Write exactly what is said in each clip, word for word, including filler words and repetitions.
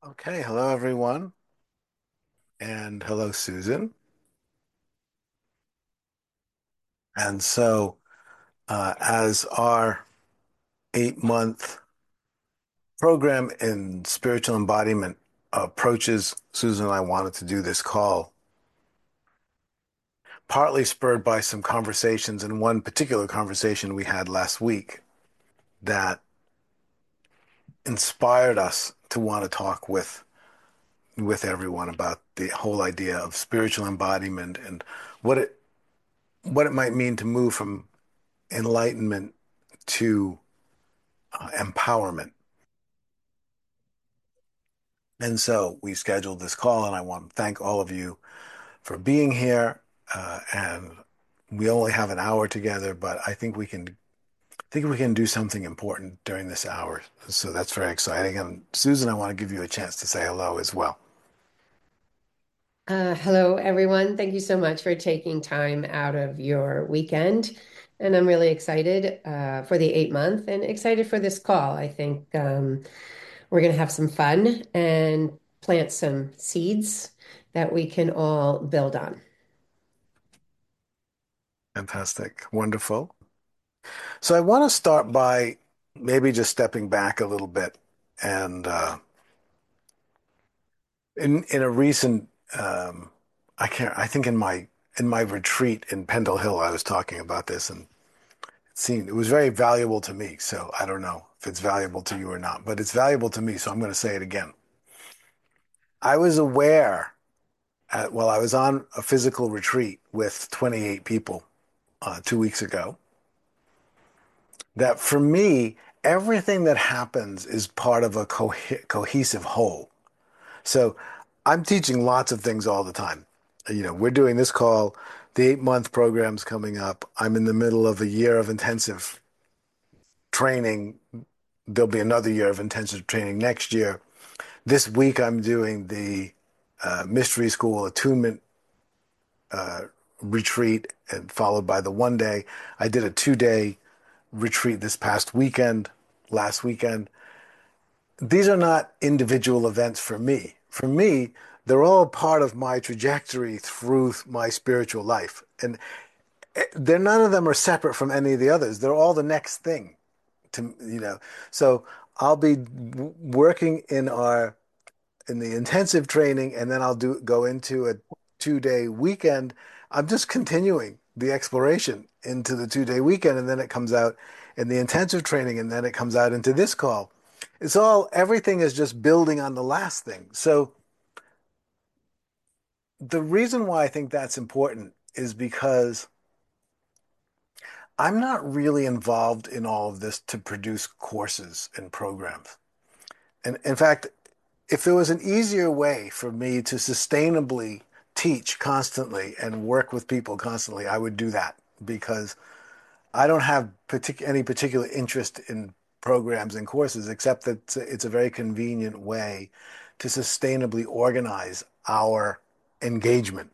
Okay, hello everyone, and hello Susan. And so, uh, as our eight month program in spiritual embodiment approaches, Susan and I wanted to do this call, partly spurred by some conversations and one particular conversation we had last week that inspired us to want to talk with with everyone about the whole idea of spiritual embodiment and what it what it might mean to move from enlightenment to uh, empowerment. And so we scheduled this call, and I want to thank all of you for being here. Uh, and we only have an hour together, but I think we can I think we can do something important during this hour. So that's very exciting. And Susan, I want to give you a chance to say hello as well. Uh, hello, everyone. Thank you so much for taking time out of your weekend. And I'm really excited uh, for the eight month and excited for this call. I think um, we're going to have some fun and plant some seeds that we can all build on. Fantastic. Wonderful. So I want to start by maybe just stepping back a little bit. And uh, in in a recent um, I can't I think in my in my retreat in Pendle Hill, I was talking about this, and seen it was very valuable to me. So I don't know if it's valuable to you or not, but it's valuable to me. So I'm going to say it again. I was aware at, well, I was on a physical retreat with twenty-eight people uh, two weeks ago that for me, everything that happens is part of a co cohesive whole. So I'm teaching lots of things all the time. You know, we're doing this call, the eight month program's coming up. I'm in the middle of a year of intensive training. There'll be another year of intensive training next year. This week, I'm doing the uh, Mystery School Attunement uh, retreat, and followed by the one day. I did a two day retreat this past weekend, last weekend. These are not individual events for me. For me, they're all part of my trajectory through my spiritual life. And eh, they're none of them are separate from any of the others. They're all the next thing to, you know. So I'll be working in our in the intensive training, and then I'll do go into a two day weekend. I'm just continuing the exploration into the two day weekend, and then it comes out in the intensive training, and then it comes out into this call. It's all everything is just building on the last thing. So the reason why I think that's important is because I'm not really involved in all of this to produce courses and programs. And in fact, if there was an easier way for me to sustainably teach constantly and work with people constantly, I would do that because I don't have partic- any particular interest in programs and courses, except that it's a, it's a very convenient way to sustainably organize our engagement.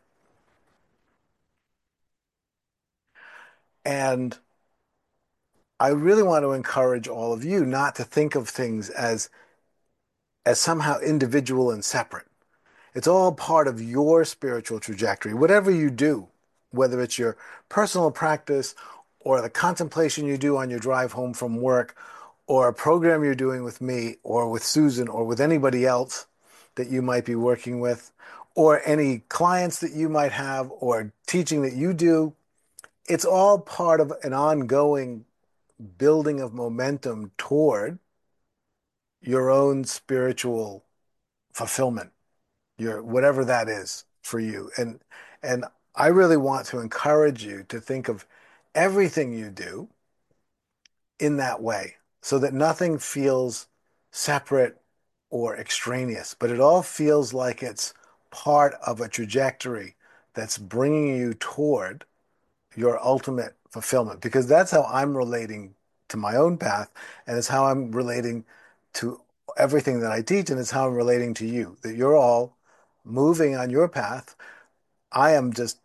And I really want to encourage all of you not to think of things as as somehow individual and separate. It's all part of your spiritual trajectory. Whatever you do, whether it's your personal practice or the contemplation you do on your drive home from work, or a program you're doing with me or with Susan or with anybody else that you might be working with, or any clients that you might have, or teaching that you do, it's all part of an ongoing building of momentum toward your own spiritual fulfillment, your whatever that is for you. And and I really want to encourage you to think of everything you do in that way so that nothing feels separate or extraneous, but it all feels like it's part of a trajectory that's bringing you toward your ultimate fulfillment, because that's how I'm relating to my own path, and it's how I'm relating to everything that I teach, and it's how I'm relating to you, that you're all moving on your path. I am just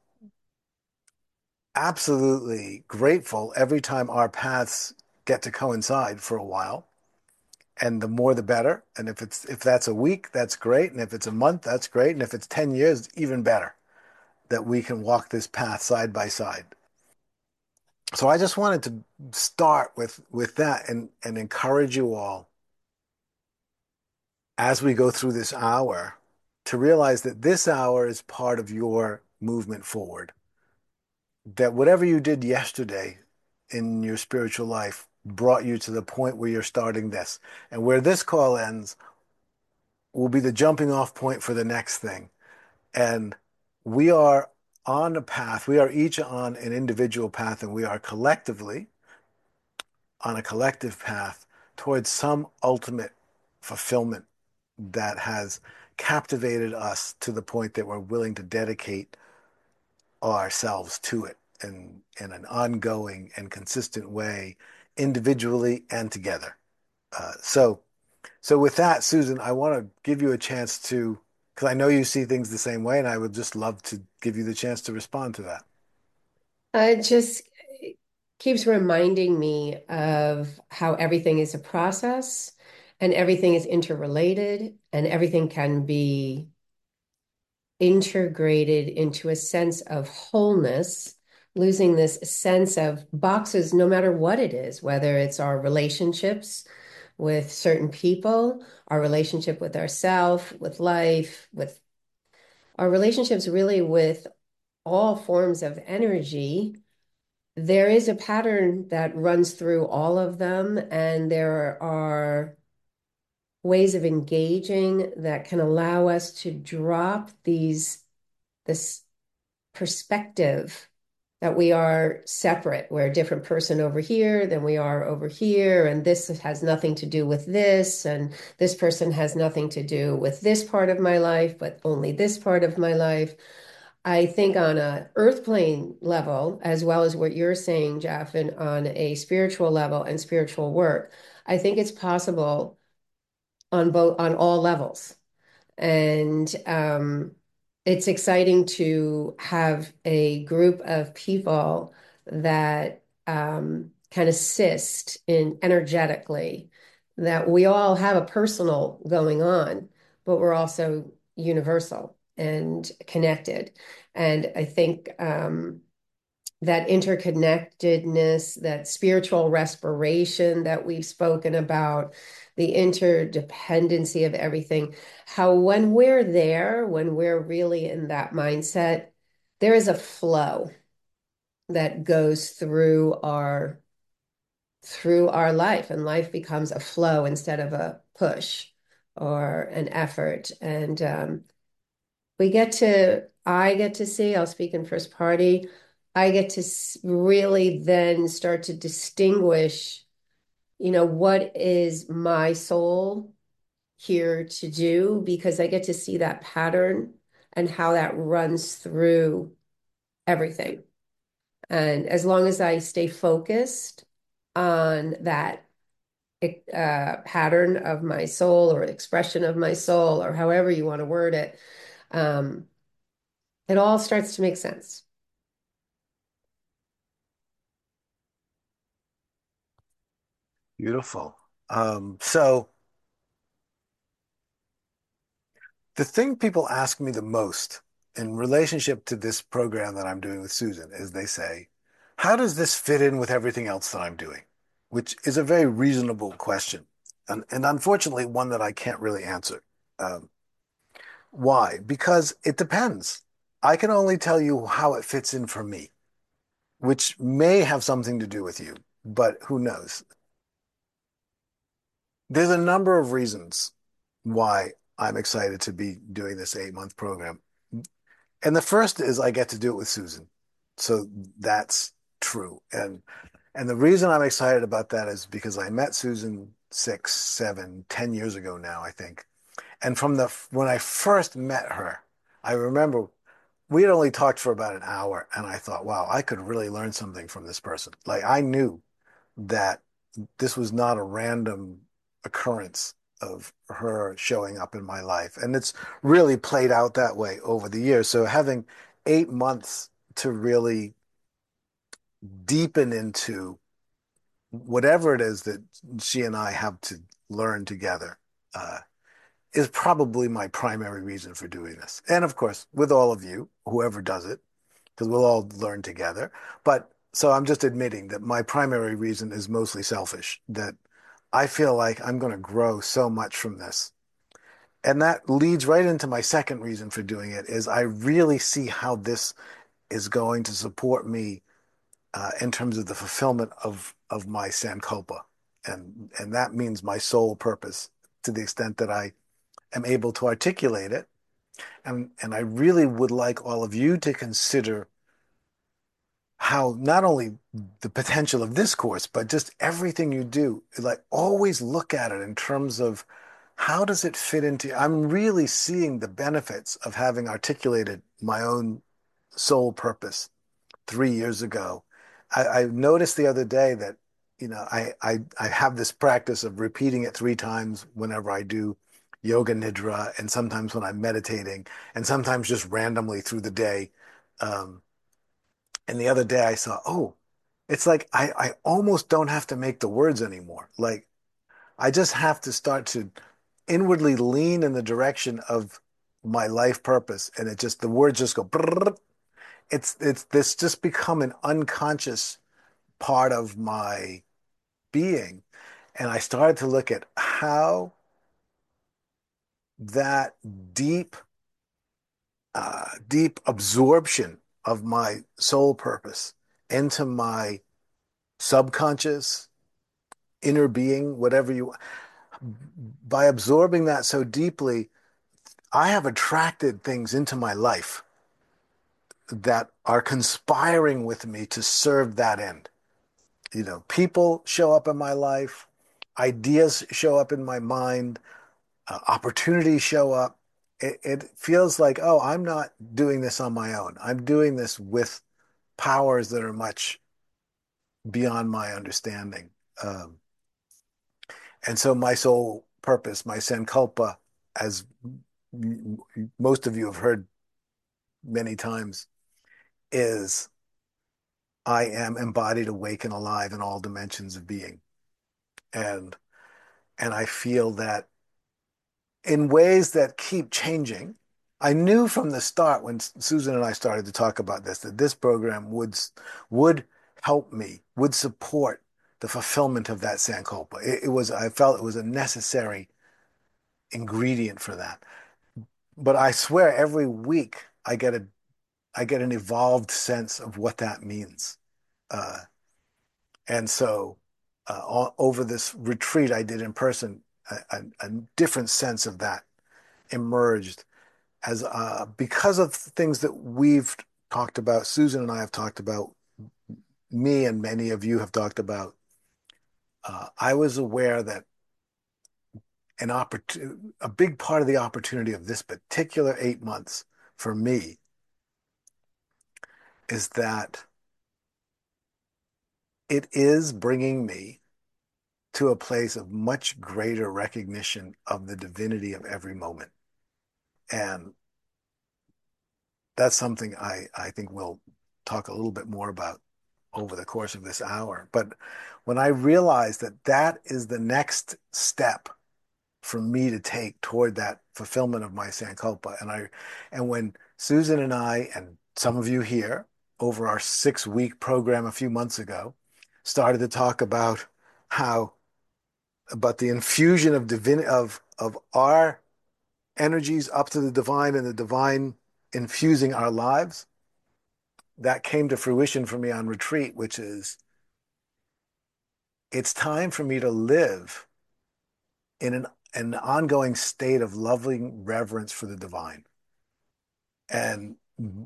absolutely grateful every time our paths get to coincide for a while. And the more the better. And if it's if that's a week, that's great. And if it's a month, that's great. And if it's ten years, even better that we can walk this path side by side. So I just wanted to start with with that and and encourage you all as we go through this hour to realize that this hour is part of your movement forward. That whatever you did yesterday in your spiritual life brought you to the point where you're starting this. And where this call ends will be the jumping off point for the next thing. And we are on a path. We are each on an individual path, and we are collectively on a collective path towards some ultimate fulfillment that has captivated us to the point that we're willing to dedicate ourselves to it in, in an ongoing and consistent way, individually and together. Uh, so, so with that, Susan, I want to give you a chance to, because I know you see things the same way, and I would just love to give you the chance to respond to that. Uh, it just keeps reminding me of how everything is a process and everything is interrelated and everything can be integrated into a sense of wholeness, losing this sense of boxes, no matter what it is, whether it's our relationships with certain people, our relationship with ourself, with life, with our relationships really with all forms of energy. There is a pattern that runs through all of them, and there are ways of engaging that can allow us to drop these this perspective that we are separate. We're a different person over here than we are over here, and this has nothing to do with this, and this person has nothing to do with this part of my life, but only this part of my life. I think on a earth plane level, as well as what you're saying, Jeff, and on a spiritual level and spiritual work, I think it's possible on both on all levels. And um, it's exciting to have a group of people that um, can assist in energetically, that we all have a personal going on, but we're also universal and connected. And I think um, that interconnectedness, that spiritual respiration that we've spoken about, the interdependency of everything, how when we're there, when we're really in that mindset, there is a flow that goes through our through our life, and life becomes a flow instead of a push or an effort. And um, we get to, I get to see, I'll speak in first party, I get to really then start to distinguish, you know, what is my soul here to do, because I get to see that pattern and how that runs through everything. And as long as I stay focused on that uh, pattern of my soul or expression of my soul, or however you want to word it, um, it all starts to make sense. Beautiful. Um, so the thing people ask me the most in relationship to this program that I'm doing with Susan is they say, how does this fit in with everything else that I'm doing? Which is a very reasonable question. And, and unfortunately, one that I can't really answer. Um, why? Because it depends. I can only tell you how it fits in for me, which may have something to do with you, but who knows? There's a number of reasons why I'm excited to be doing this eight month program. And the first is I get to do it with Susan. So that's true. And and the reason I'm excited about that is because I met Susan six, seven, ten years ago now, I think. And from the when I first met her, I remember we had only talked for about an hour, and I thought, wow, I could really learn something from this person. Like I knew that this was not a random occurrence of her showing up in my life. And it's really played out that way over the years. So having eight months to really deepen into whatever it is that she and I have to learn together uh, is probably my primary reason for doing this. And of course, with all of you, whoever does it, because we'll all learn together. But so I'm just admitting that my primary reason is mostly selfish, that I feel like I'm going to grow so much from this. And that leads right into my second reason for doing it is I really see how this is going to support me uh, in terms of the fulfillment of of my sankalpa, and and that means my sole purpose to the extent that I am able to articulate it. And and I really would like all of you to consider how not only the potential of this course, but just everything you do, like always look at it in terms of how does it fit into, I'm really seeing the benefits of having articulated my own sole purpose three years ago. I, I noticed the other day that, you know, I, I, I have this practice of repeating it three times whenever I do yoga nidra and sometimes when I'm meditating and sometimes just randomly through the day. Um, and the other day I saw, oh, it's like I, I almost don't have to make the words anymore. Like I just have to start to inwardly lean in the direction of my life purpose. And it just, the words just go, brrr. It's, it's this just become an unconscious part of my being. And I started to look at how that deep, uh, deep absorption of my soul purpose into my subconscious, inner being, whatever you, by absorbing that so deeply, I have attracted things into my life that are conspiring with me to serve that end. You know, people show up in my life, ideas show up in my mind, uh, opportunities show up. It, it feels like, oh, I'm not doing this on my own. I'm doing this with powers that are much beyond my understanding. Um, and so my sole purpose, my sankalpa, as most of you have heard many times, is I am embodied, awake, and alive in all dimensions of being. And and I feel that in ways that keep changing. I knew from the start when Susan and I started to talk about this that this program would would help me, would support the fulfillment of that Sankalpa. It, it was I felt it was a necessary ingredient for that. But I swear every week I get a I get an evolved sense of what that means. Uh, and so uh, over this retreat I did in person, a, a, a different sense of that emerged as uh, because of things that we've talked about, Susan and I have talked about, me and many of you have talked about. Uh, I was aware that an opportunity, a big part of the opportunity of this particular eight months for me is that it is bringing me to a place of much greater recognition of the divinity of every moment. And that's something I, I think we'll talk a little bit more about over the course of this hour. But when I realized that that is the next step for me to take toward that fulfillment of my Sankalpa, and I, and when Susan and I and some of you here over our six week program a few months ago started to talk about how about the infusion of divine of of our energies up to the divine and the divine infusing our lives, that came to fruition for me on retreat, which is it's time for me to live in an, an ongoing state of loving reverence for the divine. And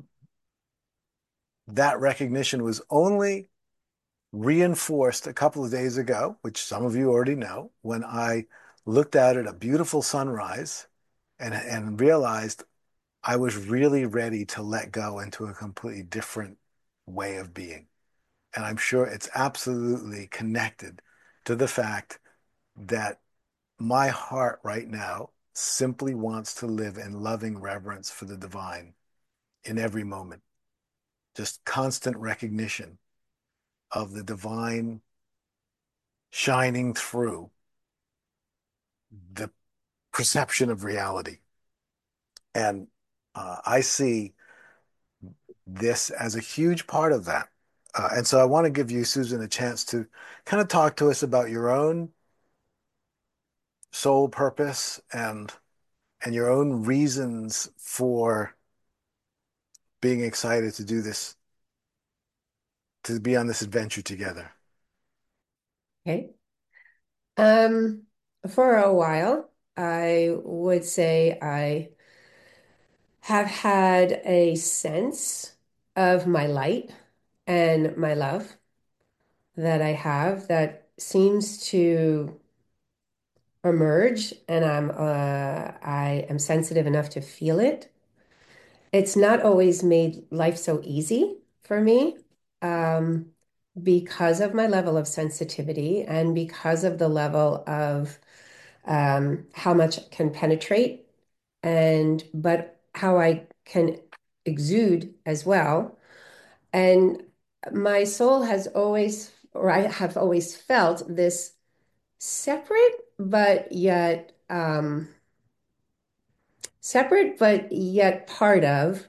that recognition was only reinforced a couple of days ago, which some of you already know, when I looked out at a beautiful sunrise and, and realized I was really ready to let go into a completely different way of being. And I'm sure it's absolutely connected to the fact that my heart right now simply wants to live in loving reverence for the divine in every moment. Just constant recognition of the divine shining through the perception of reality. And uh, I see this as a huge part of that. Uh, and so I want to give you, Susan, a chance to kind of talk to us about your own soul purpose and and your own reasons for being excited to do this, to be on this adventure together. Okay. Um, for a while, I would say I have had a sense of my light and my love that I have that seems to emerge, and I'm uh, I am sensitive enough to feel it. It's not always made life so easy for me, um, because of my level of sensitivity and because of the level of um, how much it can penetrate and but how I can exude as well. And my soul has always, or I have always felt this separate but yet um, separate but yet part of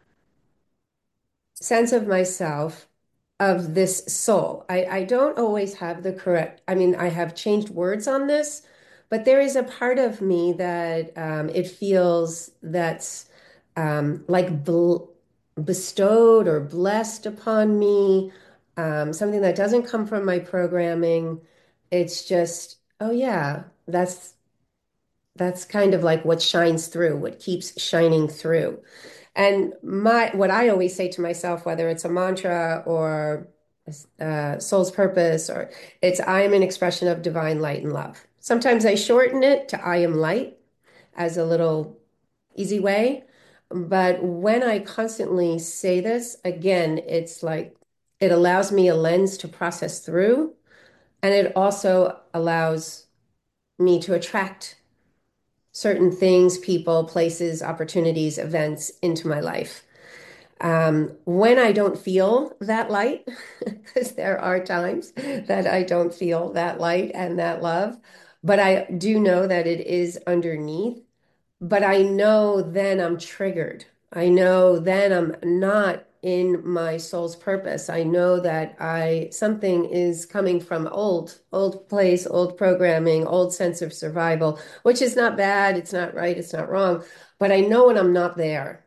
sense of myself of this soul. I, I don't always have the correct, I mean, I have changed words on this, but there is a part of me that um, it feels that's um, like bl bestowed or blessed upon me, um, something that doesn't come from my programming. It's just, oh yeah, that's that's kind of like what shines through, what keeps shining through. And my what I always say to myself, whether it's a mantra or uh, soul's purpose, or it's I am an expression of divine light and love. Sometimes I shorten it to I am light as a little easy way. But when I constantly say this, again, it's like it allows me a lens to process through, and it also allows me to attract certain things, people, places, opportunities, events into my life. Um, when I don't feel that light, because there are times that I don't feel that light and that love, but I do know that it is underneath. But I know then I'm triggered. I know then I'm not in my soul's purpose. I know that I something is coming from old, old place, old programming, old sense of survival, which is not bad, it's not right, it's not wrong, but I know when I'm not there.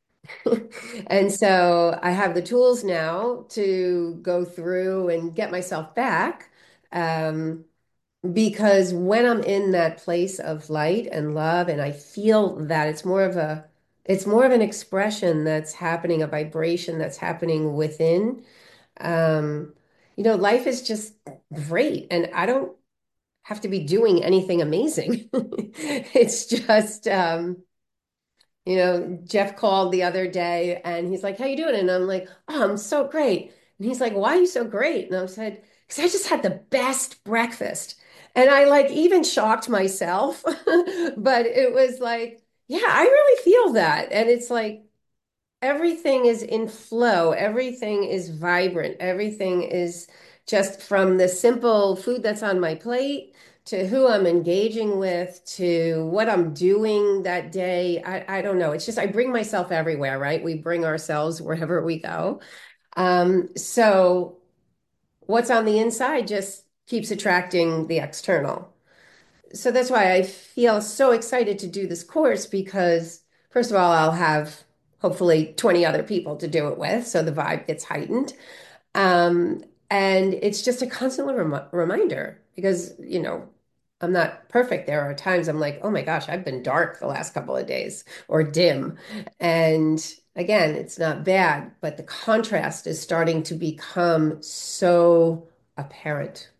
And so I have the tools now to go through and get myself back. Um, because when I'm in that place of light and love, and I feel that it's more of a, it's more of an expression that's happening, a vibration that's happening within. Um, you know, life is just great, and I don't have to be doing anything amazing. It's just, um, you know, Jeff called the other day and he's like, "How you doing?" And I'm like, "Oh, I'm so great." And he's like, "Why are you so great?" And I said, "Because I just had the best breakfast." And I like even shocked myself, but it was like, yeah, I really feel that. And it's like everything is in flow, everything is vibrant, everything is just from the simple food that's on my plate to who I'm engaging with to what I'm doing that day. I, I don't know. It's just I bring myself everywhere, right? We bring ourselves wherever we go. Um, so what's on the inside just keeps attracting the external. So that's why I feel so excited to do this course because, first of all, I'll have hopefully twenty other people to do it with. So the vibe gets heightened. Um, and it's just a constant rem reminder because, you know, I'm not perfect. There are times I'm like, oh my gosh, I've been dark the last couple of days or dim. And again, it's not bad, but the contrast is starting to become so apparent.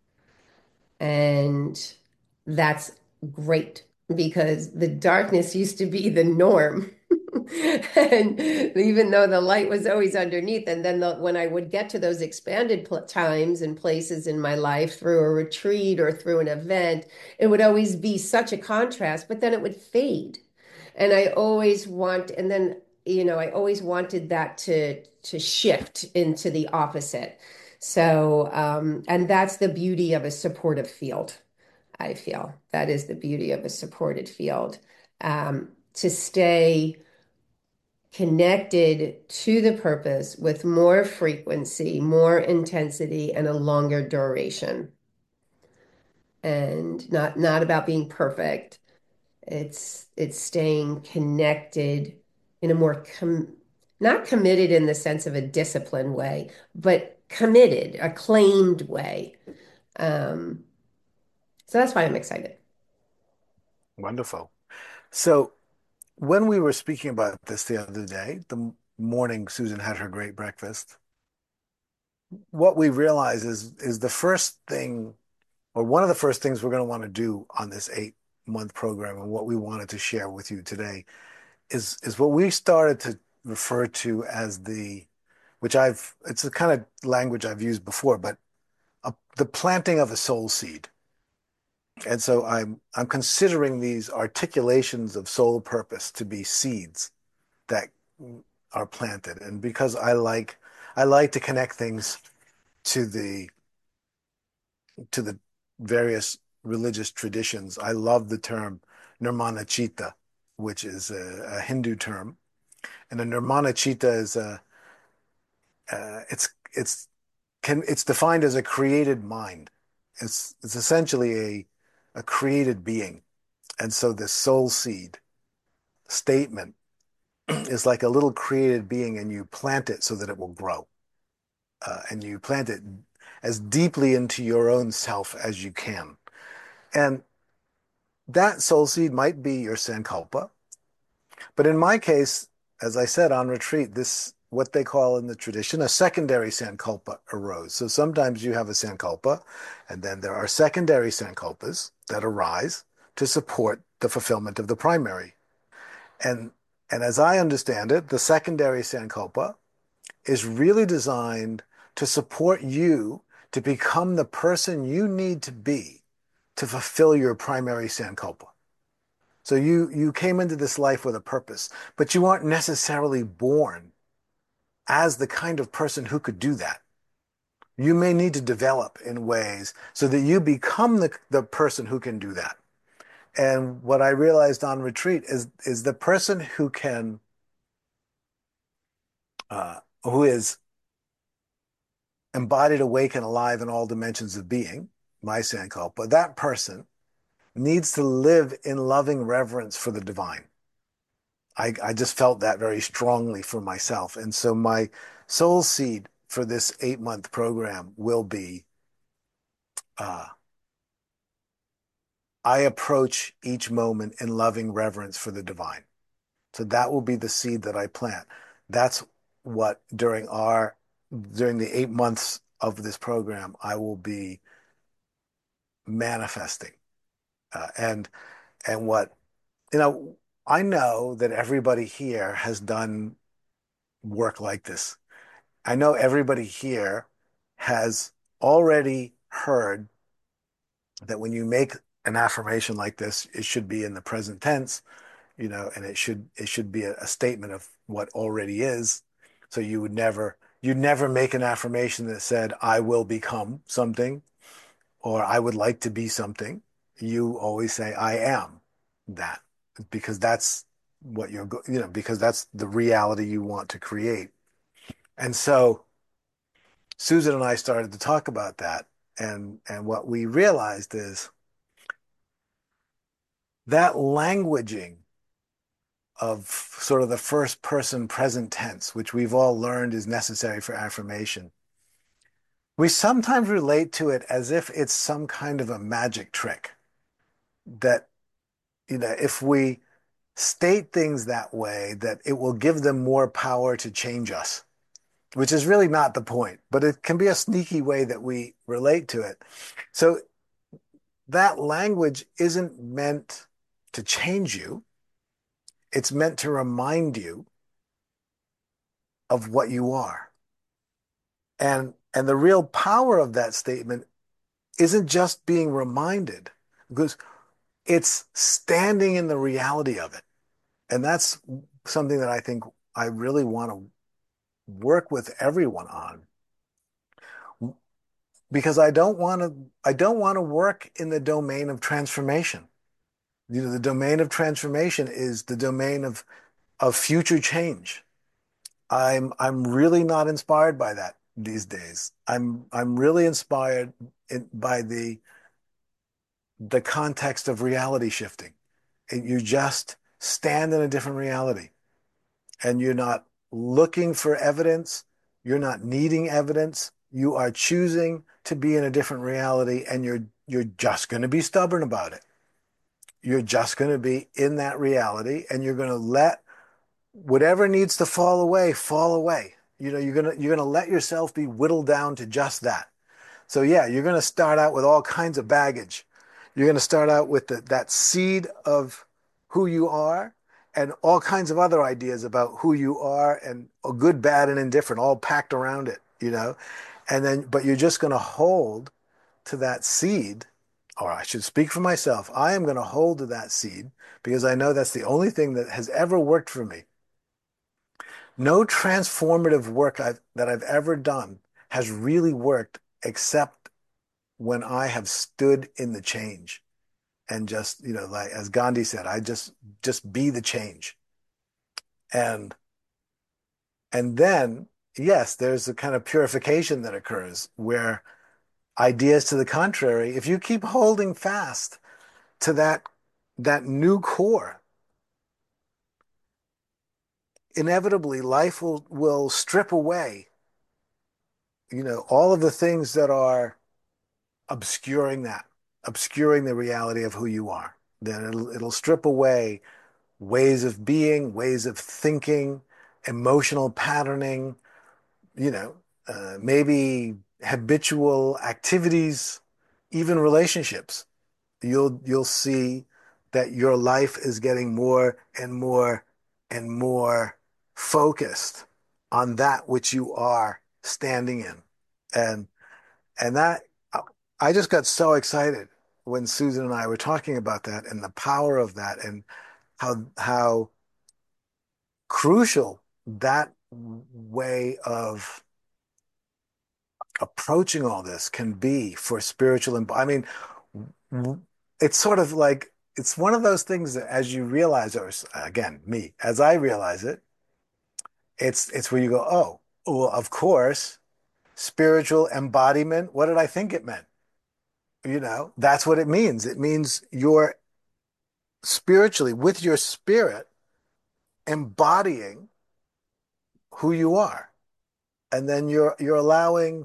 And that's great because the darkness used to be the norm. And even though the light was always underneath, and then the, when I would get to those expanded pl times and places in my life through a retreat or through an event, it would always be such a contrast, but then it would fade. And I always want, and then, you know, I always wanted that to to shift into the opposite. So, um, and that's the beauty of a supportive field. I feel. That is the beauty of a supported field. Um, to stay connected to the purpose with more frequency, more intensity, and a longer duration. And not not about being perfect. It's it's staying connected in a more com not committed in the sense of a disciplined way, but committed, a claimed way. Um, so that's why I'm excited. Wonderful. So when we were speaking about this the other day, the morning Susan had her great breakfast, what we realized is is the first thing, or one of the first things we're going to want to do on this eight month program, and what we wanted to share with you today is is what we started to refer to as the, which I've, it's a kind of language I've used before, but a, the planting of a soul seed. And so I'm I'm considering these articulations of soul purpose to be seeds that are planted. And because I like I like to connect things to the to the various religious traditions, I love the term Nirmana Chitta, which is a, a Hindu term. And a Nirmana Chitta is a uh, it's it's can it's defined as a created mind. It's it's essentially a a created being. And so this soul seed statement is like a little created being, and you plant it so that it will grow. Uh, and you plant it as deeply into your own self as you can. And that soul seed might be your sankalpa. But in my case, as I said on retreat, this, what they call in the tradition, a secondary sankalpa arose. So sometimes you have a sankalpa, and then there are secondary sankalpas that arise to support the fulfillment of the primary. And and as I understand it, the secondary sankalpa is really designed to support you to become the person you need to be to fulfill your primary sankalpa. So you you came into this life with a purpose, but you aren't necessarily born as the kind of person who could do that. You may need to develop in ways so that you become the, the person who can do that. And what I realized on retreat is is the person who can uh, who is embodied, awake, and alive in all dimensions of being, my sankalpa, that person needs to live in loving reverence for the divine. I, I just felt that very strongly for myself. And so my soul seed for this eight month program will be uh, I approach each moment in loving reverence for the divine. So that will be the seed that I plant. That's what during our during the eight months of this program I will be manifesting. Uh, and and what you know, I know that everybody here has done work like this. I know everybody here has already heard that when you make an affirmation like this, it should be in the present tense, you know, and it should it should be a, a statement of what already is. So you would never you'd never make an affirmation that said, I will become something or I would like to be something. You always say, I am that, because that's what you're, you know, because that's the reality you want to create. And so Susan and I started to talk about that. And, and what we realized is that languaging of sort of the first person present tense, which we've all learned is necessary for affirmation, we sometimes relate to it as if it's some kind of a magic trick that, you know, if we state things that way, that it will give them more power to change us, which is really not the point, but it can be a sneaky way that we relate to it. So that language isn't meant to change you. It's meant to remind you of what you are. And and the real power of that statement isn't just being reminded, because it's standing in the reality of it. And that's something that I think I really want to work with everyone on. because I don't want to I don't want to work in the domain of transformation. You know, the domain of transformation is the domain of of future change. I'm I'm really not inspired by that these days. I'm I'm really inspired in, by the the context of reality shifting. You just stand in a different reality, and you're not looking for evidence. You're not needing evidence. You are choosing to be in a different reality, and you're you're just going to be stubborn about it. You're just going to be in that reality, and you're going to let whatever needs to fall away fall away. You know, you're gonna you're gonna let yourself be whittled down to just that. So yeah, you're going to start out with all kinds of baggage. You're going to start out with the, that seed of who you are and all kinds of other ideas about who you are and good, bad, and indifferent, all packed around it, you know. And then, but you're just going to hold to that seed, or I should speak for myself. I am going to hold to that seed because I know that's the only thing that has ever worked for me. No transformative work I've, that I've ever done has really worked except when I have stood in the change and just, you know, like as Gandhi said, I just just be the change. And and then, yes, there's a kind of purification that occurs where ideas to the contrary, if you keep holding fast to that that new core, inevitably life will will strip away, you know, all of the things that are obscuring that, obscuring the reality of who you are. Then it'll it'll strip away ways of being, ways of thinking, emotional patterning, you know, uh, maybe habitual activities, even relationships. You'll you'll see that your life is getting more and more and more focused on that which you are standing in. And and that I just got so excited when Susan and I were talking about that and the power of that and how how crucial that way of approaching all this can be for spiritual. And I mean, it's sort of like it's one of those things that as you realize, or again, me, as I realize it, it's it's where you go, oh, well, of course, spiritual embodiment. What did I think it meant? You know, that's what it means. It means you're spiritually with your spirit embodying who you are, and then you're you're allowing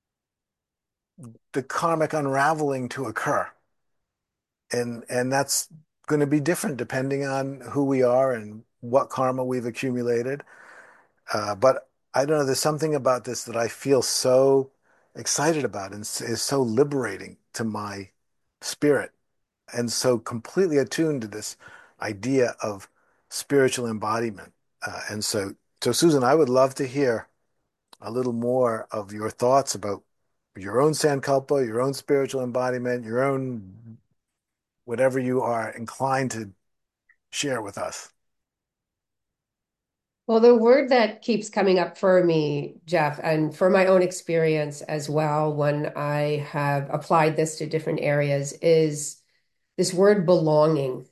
the karmic unraveling to occur. And and that's going to be different depending on who we are and what karma we've accumulated. Uh, but I don't know, there's something about this that I feel so excited about and is so liberating to my spirit and so completely attuned to this idea of spiritual embodiment. Uh, and so, so Susan, I would love to hear a little more of your thoughts about your own Sankalpa, your own spiritual embodiment, your own whatever you are inclined to share with us. Well, the word that keeps coming up for me, Jeff, and for my own experience as well, when I have applied this to different areas, is this word belonging.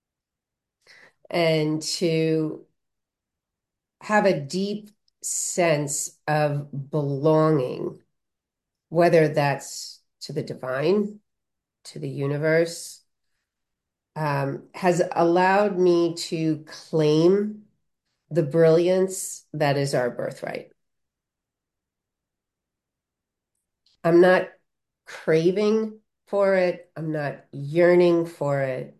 And to have a deep sense of belonging, whether that's to the divine, to the universe, um, has allowed me to claim the brilliance that is our birthright. I'm not craving for it. I'm not yearning for it.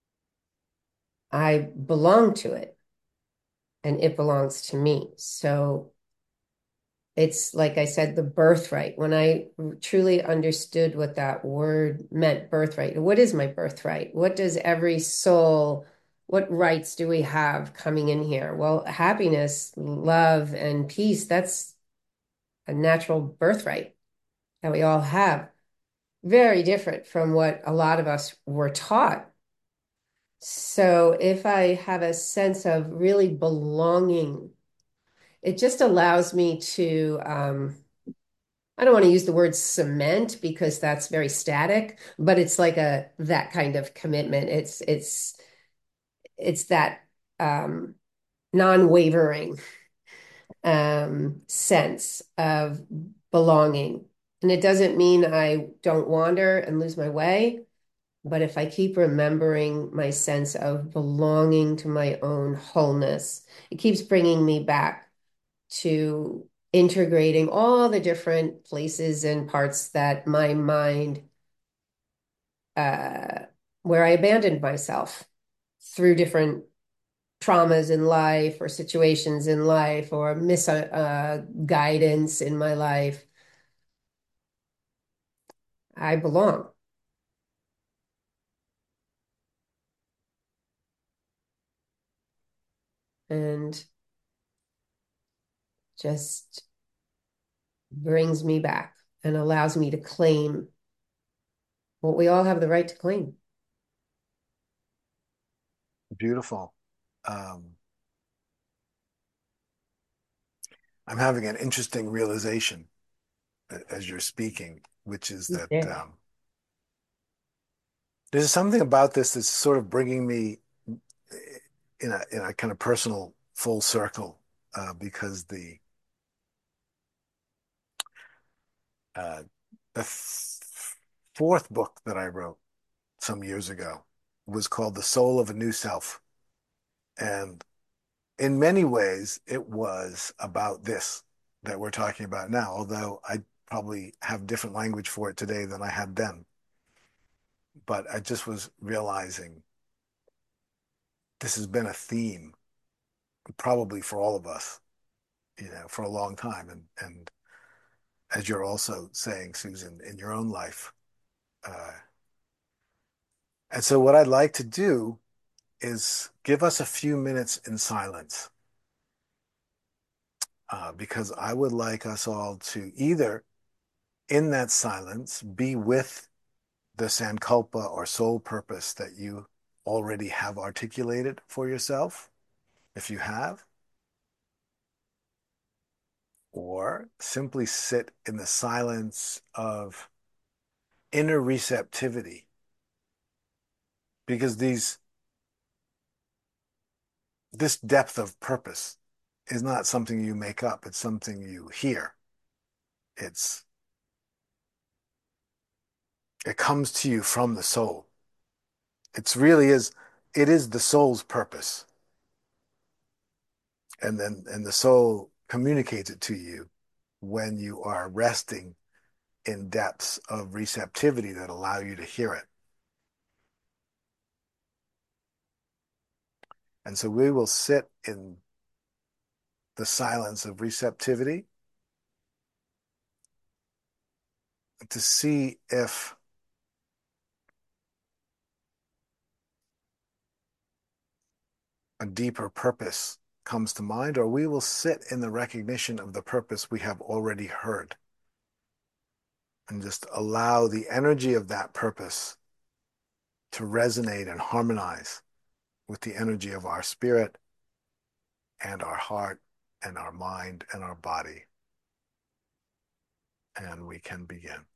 I belong to it and it belongs to me. So it's like I said, the birthright. When I truly understood what that word meant, birthright. What is my birthright? What does every soul, what rights do we have coming in here? Well, happiness, love, and peace, that's a natural birthright that we all have. Very different from what a lot of us were taught. So if I have a sense of really belonging, it just allows me to um, I don't want to use the word cement because that's very static, but it's like a that kind of commitment. It's it's it's that um, non-wavering um, sense of belonging. And it doesn't mean I don't wander and lose my way, but if I keep remembering my sense of belonging to my own wholeness, it keeps bringing me back to integrating all the different places and parts that my mind, uh, where I abandoned myself through different traumas in life or situations in life or mis uh, guidance in my life. I belong. And just brings me back and allows me to claim what we all have the right to claim. Beautiful. Um, I'm having an interesting realization as you're speaking, which is that Yeah. um, there's something about this that's sort of bringing me in a in a kind of personal full circle uh, because the uh, the f- fourth book that I wrote some years ago was called The Soul of a New Self, and in many ways it was about this that we're talking about now. Although I probably have different language for it today than I had then, but I just was realizing this has been a theme probably for all of us, you know, for a long time. And and as you're also saying, Susan, in your own life. Uh, and so what I'd like to do is give us a few minutes in silence, uh, because I would like us all to either in that silence be with the sankalpa or soul purpose that you already have articulated for yourself, if you have, or simply sit in the silence of inner receptivity, because these this depth of purpose is not something you make up, it's something you hear. It's it comes to you from the soul. It's really is it is the soul's purpose. And then and the soul communicates it to you when you are resting in depths of receptivity that allow you to hear it. And so we will sit in the silence of receptivity to see if a deeper purpose comes to mind, or we will sit in the recognition of the purpose we have already heard and just allow the energy of that purpose to resonate and harmonize with the energy of our spirit and our heart and our mind and our body. And we can begin.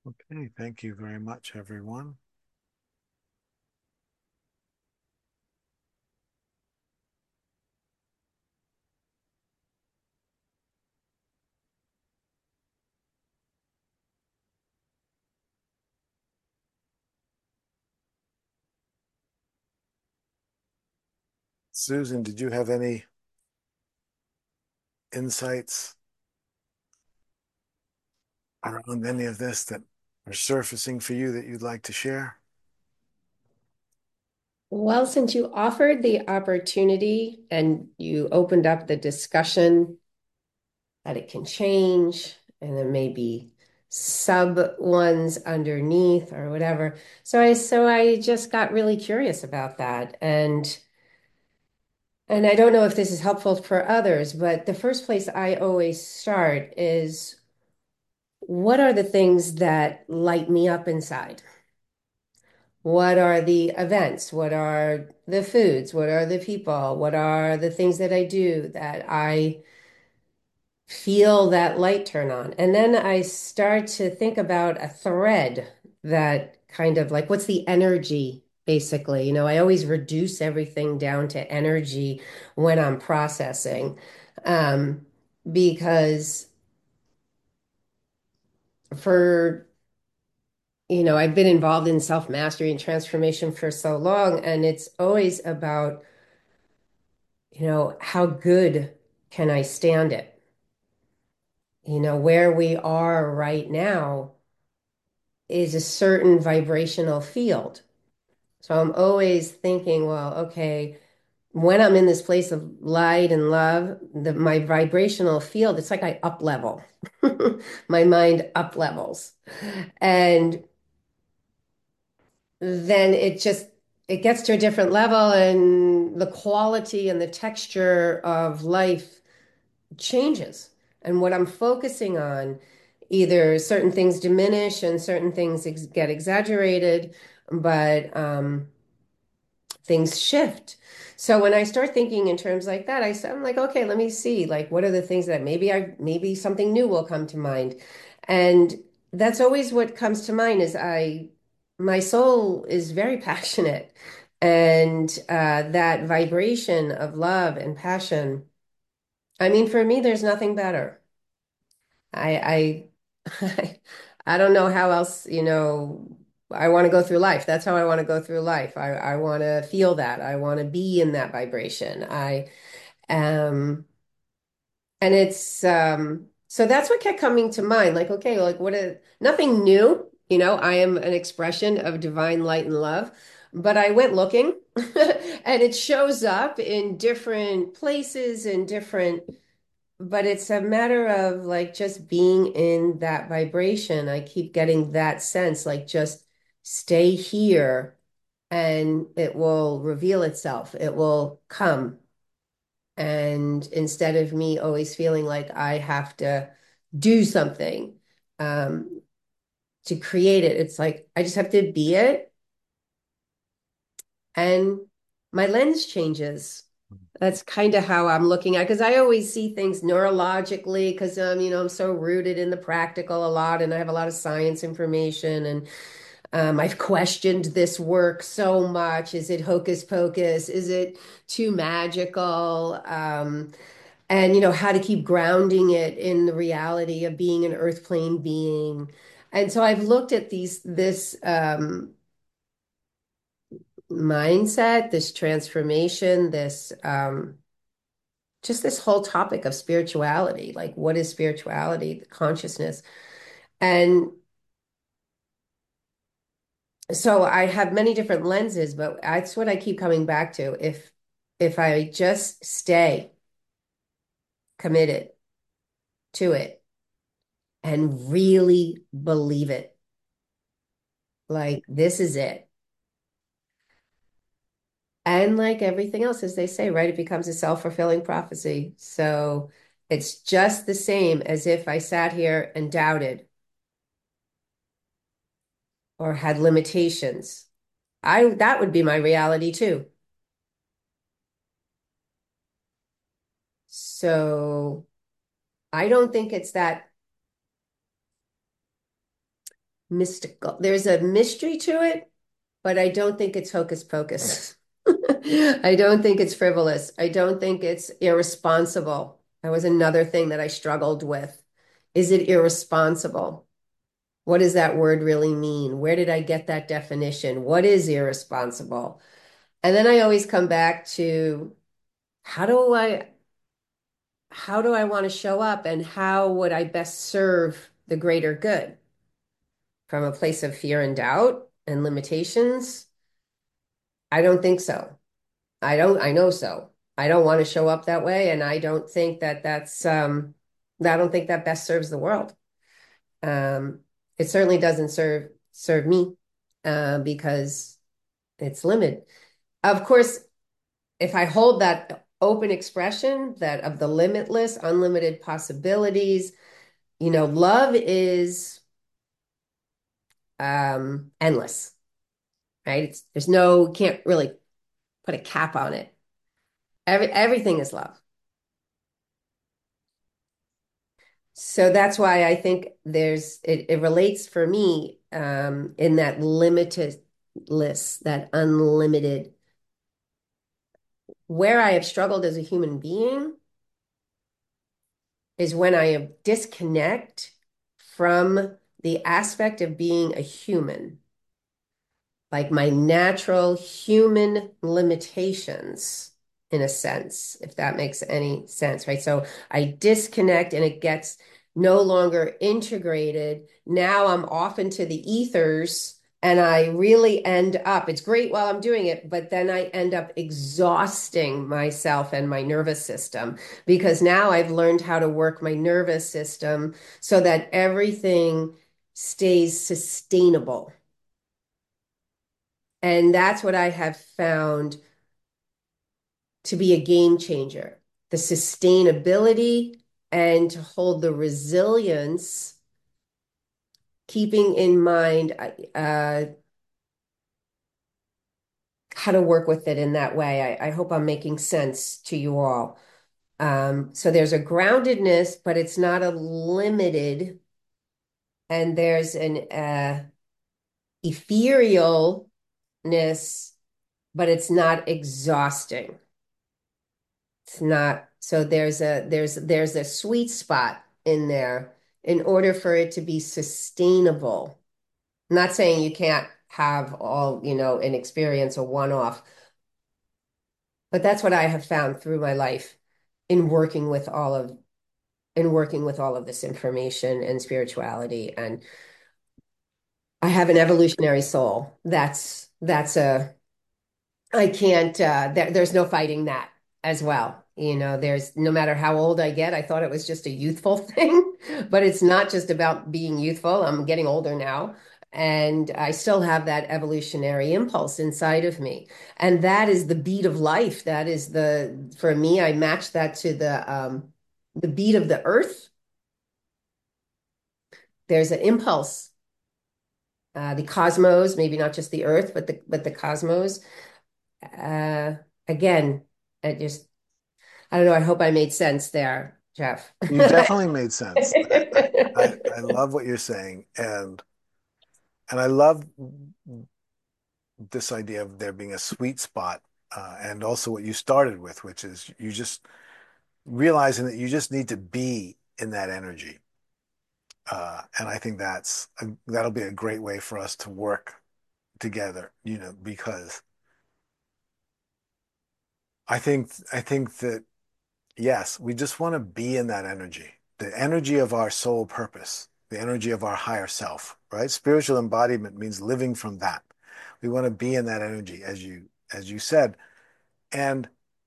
Okay, thank you very much, everyone. Susan, did you have any insights around any of this that are surfacing for you that you'd like to share? Well, since you offered the opportunity and you opened up the discussion that it can change and there may be sub ones underneath or whatever. So I so I just got really curious about that. And and I don't know if this is helpful for others, but the first place I always start is what are the things that light me up inside? What are the events? What are the foods? What are the people? What are the things that I do that I feel that light turn on? And then I start to think about a thread that kind of like, what's the energy, basically? You know, I always reduce everything down to energy when I'm processing, um, because for, you know, I've been involved in self-mastery and transformation for so long, and it's always about, you know, how good can I stand it? You know, where we are right now is a certain vibrational field. So I'm always thinking, well, okay, when I'm in this place of light and love, the, my vibrational field, it's like I up level. My mind up levels. And then it just it gets to a different level and the quality and the texture of life changes. And what I'm focusing on, either certain things diminish and certain things ex get exaggerated, but um, things shift. So when I start thinking in terms like that, I, I'm like, okay, let me see, like, what are the things that maybe I, maybe something new will come to mind. And that's always what comes to mind is I, my soul is very passionate. And uh, that vibration of love and passion, I mean, for me, there's nothing better. I, I, I don't know how else, you know, I want to go through life. That's how I want to go through life. I, I want to feel that. I want to be in that vibration. I am, and it's, um, so that's what kept coming to mind. Like, okay, like what a, nothing new, you know, I am an expression of divine light and love, but I went looking and it shows up in different places and different but it's a matter of like just being in that vibration. I keep getting that sense, like just stay here and it will reveal itself. It will come. And instead of me always feeling like I have to do something um, to create it, it's like I just have to be it and my lens changes. That's kind of how I'm looking at because I always see things neurologically because um, you know, I'm so rooted in the practical a lot and I have a lot of science information and um, I've questioned this work so much. Is it hocus pocus? Is it too magical? Um, and you know, how to keep grounding it in the reality of being an earth plane being. And so I've looked at these this um mindset, this transformation, this um, just this whole topic of spirituality. Like, what is spirituality, consciousness? And so I have many different lenses, but that's what I keep coming back to. If if I just stay committed to it and really believe it, like this is it. And like everything else, as they say, right, it becomes a self-fulfilling prophecy. So it's just the same as if I sat here and doubted or had limitations. I that would be my reality too. So I don't think it's that mystical. There's a mystery to it, but I don't think it's hocus pocus. I don't think it's frivolous. I don't think it's irresponsible. That was another thing that I struggled with. Is it irresponsible? What does that word really mean? Where did I get that definition? What is irresponsible? And then I always come back to how do I how do I want to show up and how would I best serve the greater good? From a place of fear and doubt and limitations? I don't think so. I don't, I know so. I don't want to show up that way, and I don't think that that's um I don't think that best serves the world. Um, it certainly doesn't serve serve me uh, because it's limited. Of course, if I hold that open expression that of the limitless, unlimited possibilities, you know, love is um endless, right? It's, there's no, can't really put a cap on it. Every everything is love. So that's why I think there's it, it relates for me um, in that limitless, that unlimited, where I have struggled as a human being is when I disconnect from the aspect of being a human, like my natural human limitations, in a sense, if that makes any sense, right? So I disconnect and it gets no longer integrated. Now I'm off into the ethers and I really end up, it's great while I'm doing it, but then I end up exhausting myself and my nervous system because now I've learned how to work my nervous system so that everything stays sustainable. And that's what I have found to be a game changer, the sustainability and to hold the resilience, keeping in mind uh, how to work with it in that way. I, I hope I'm making sense to you all. Um, so there's a groundedness, but it's not a limited, and there's an uh, etherealness, but it's not exhausting. It's not, so there's a there's there's a sweet spot in there in order for it to be sustainable. I'm not saying you can't have all, you know, an experience, a one-off, but that's what I have found through my life in working with all of in working with all of this information and spirituality. And I have an evolutionary soul. That's that's a I can't, uh, there, there's no fighting that as well. You know, there's no matter how old I get, I thought it was just a youthful thing, but it's not just about being youthful. I'm getting older now, and I still have that evolutionary impulse inside of me. And that is the beat of life. That is the, for me, I match that to the, um, the beat of the earth. There's an impulse, uh, the cosmos, maybe not just the earth, but the, but the cosmos. Uh, again, I just, I don't know. I hope I made sense there, Jeff. You definitely made sense. I, I, I I love what you're saying, and and I love this idea of there being a sweet spot, uh, and also what you started with, which is you just realizing that you just need to be in that energy. Uh, and I think that's a, that'll be a great way for us to work together, you know, because I think I think that yes, we just want to be in that energy, the energy of our soul purpose, the energy of our higher self, right? Spiritual embodiment means living from that. We want to be in that energy, as you as you said, and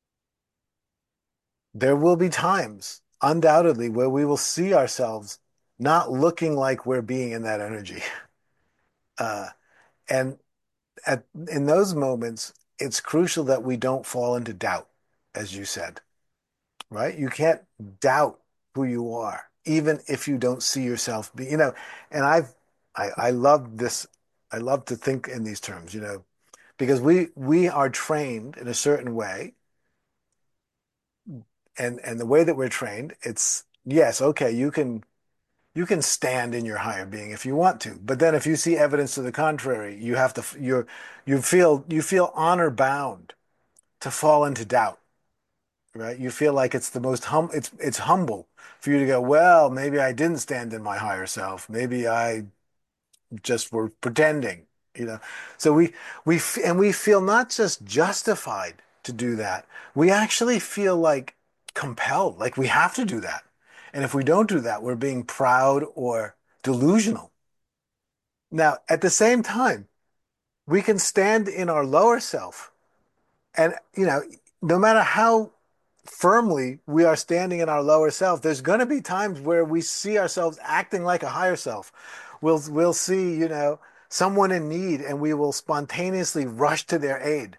there will be times, undoubtedly, where we will see ourselves not looking like we're being in that energy. Uh, and at in those moments, it's crucial that we don't fall into doubt, as you said, right? You can't doubt who you are, even if you don't see yourself be, you know, and I've I, I love this. I love to think in these terms, you know, because we we are trained in a certain way, and and the way that we're trained, it's yes, okay, you can. You can stand in your higher being if you want to, but then if you see evidence to the contrary, you have to you're you feel you feel honor bound to fall into doubt, right? You feel like it's the most hum it's it's humble for you to go, well, maybe I didn't stand in my higher self. Maybe I just were pretending, you know. So we we f- and we feel not just justified to do that. We actually feel like compelled, like we have to do that. And if we don't do that, we're being proud or delusional. Now, at the same time, we can stand in our lower self. And, you know, no matter how firmly we are standing in our lower self, there's going to be times where we see ourselves acting like a higher self. We'll we'll see, you know, someone in need and we will spontaneously rush to their aid,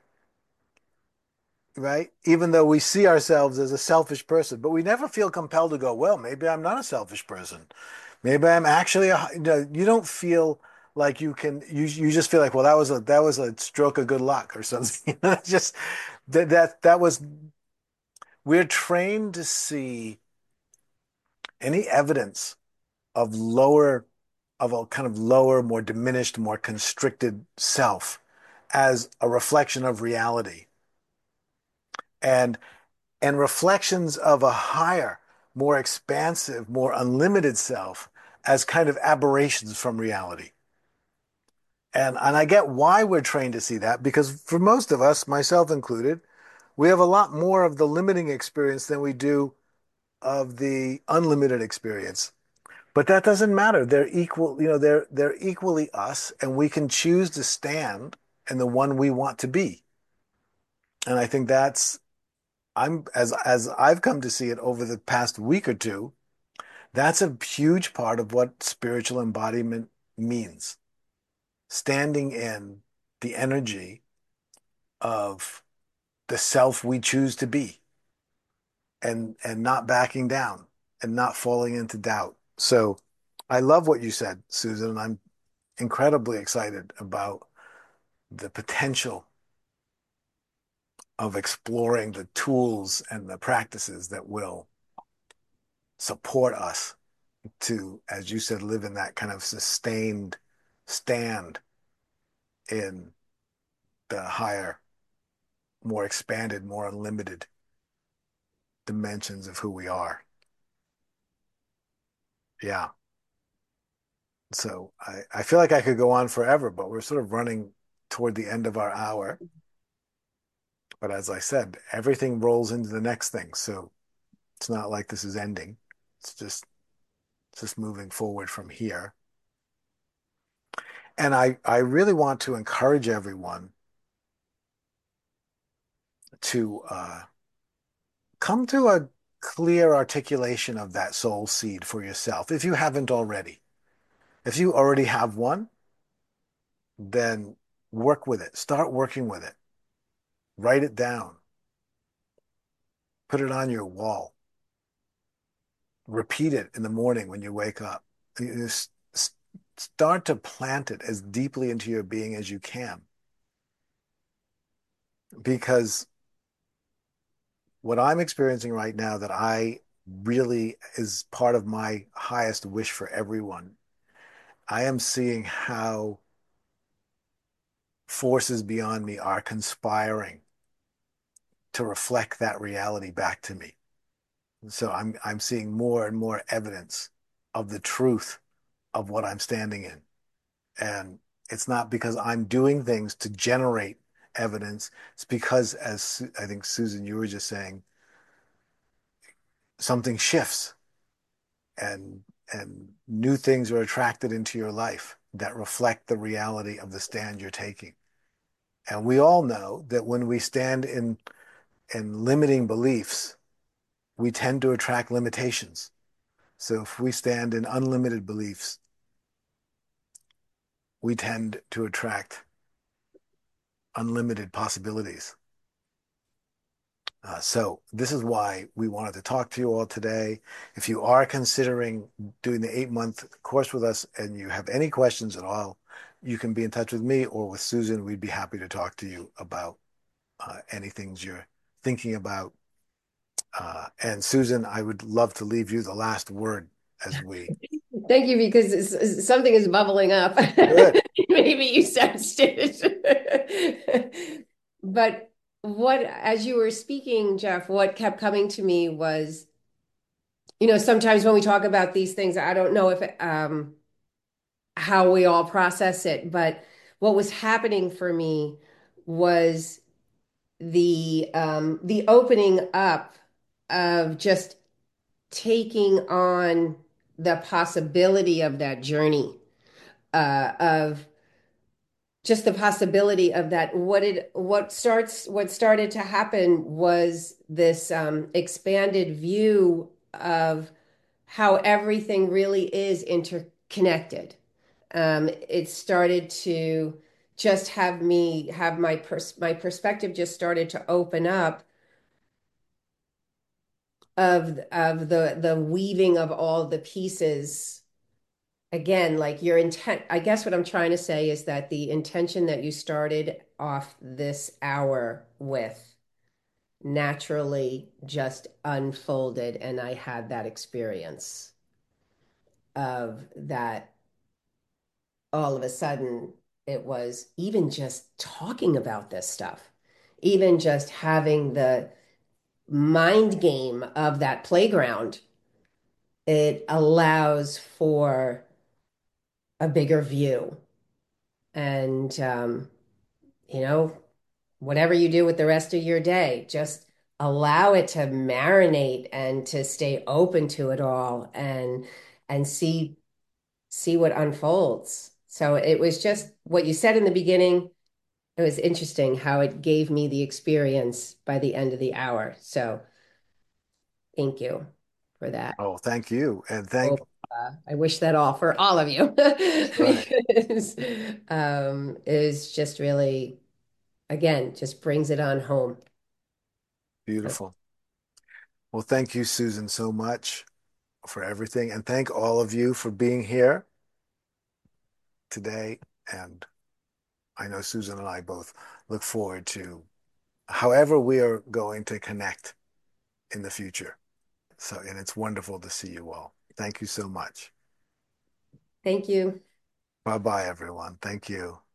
right? Even though we see ourselves as a selfish person, but we never feel compelled to go, well, maybe I'm not a selfish person. Maybe I'm actually a, you know, you don't feel like you can you you just feel like, well, that was a that was a stroke of good luck or something. You know, just that that that was we're trained to see any evidence of lower, of a kind of lower, more diminished, more constricted self as a reflection of reality, and and reflections of a higher, more expansive, more unlimited self as kind of aberrations from reality. And and I get why we're trained to see that, because for most of us, myself included, we have a lot more of the limiting experience than we do of the unlimited experience. But that doesn't matter. They're equal, you know, they're they're equally us, and we can choose to stand in the one we want to be. And I think that's I'm as as I've come to see it over the past week or two, that's a huge part of what spiritual embodiment means. Standing in the energy of the self we choose to be, and and not backing down and not falling into doubt. So I love what you said, Susan, and I'm incredibly excited about the potential of exploring the tools and the practices that will support us to, as you said, live in that kind of sustained stand in the higher, more expanded, more unlimited dimensions of who we are. Yeah. So I, I feel like I could go on forever, but we're sort of running toward the end of our hour. But as I said, everything rolls into the next thing. So it's not like this is ending. It's just it's just moving forward from here. And I, I really want to encourage everyone to uh, come to a clear articulation of that soul seed for yourself if you haven't already. If you already have one, then work with it. Start working with it. Write it down. Put it on your wall. Repeat it in the morning when you wake up. You start to plant it as deeply into your being as you can. Because what I'm experiencing right now that I really is part of my highest wish for everyone. I am seeing how forces beyond me are conspiring to reflect that reality back to me. So I'm I'm seeing more and more evidence of the truth of what I'm standing in. And it's not because I'm doing things to generate evidence. It's because, as I think Susan, you were just saying, something shifts and and new things are attracted into your life that reflect the reality of the stand you're taking. And we all know that when we stand in in limiting beliefs, we tend to attract limitations. So if we stand in unlimited beliefs, we tend to attract unlimited possibilities. Uh, so this is why we wanted to talk to you all today. If you are considering doing the eight month course with us and you have any questions at all, you can be in touch with me or with Susan. We'd be happy to talk to you about uh, any things you're thinking about. Uh, and Susan, I would love to leave you the last word as we. Thank you because it's, something is bubbling up. Good. Maybe you sensed it. But what, as you were speaking, Jeff, what kept coming to me was, you know, sometimes when we talk about these things, I don't know if um, how we all process it, but what was happening for me was the um, the opening up of just taking on the possibility of that journey, uh, of just the possibility of that. What did what starts what started to happen was this um, expanded view of how everything really is interconnected. Um, it started to just have me have my pers my perspective just started to open up of of the the weaving of all the pieces. Again, like your intent, I guess what I'm trying to say is that the intention that you started off this hour with naturally just unfolded, and I had that experience of that. All of a sudden it was even just talking about this stuff, even just having the mind game of that playground, it allows for a bigger view. And, um, you know, whatever you do with the rest of your day, just allow it to marinate and to stay open to it all and and see see what unfolds. So it was just what you said in the beginning. It was interesting how it gave me the experience by the end of the hour. So thank you for that. Oh, thank you. And thank, Hope, uh, I wish that all for all of you right. because um, it is just really, again, just brings it on home. Beautiful. Well, thank you, Susan, so much for everything. And thank all of you for being here today. And I know Susan and I both look forward to however we are going to connect in the future. So, and it's wonderful to see you all. Thank you so much. Thank you. Bye bye, everyone. Thank you.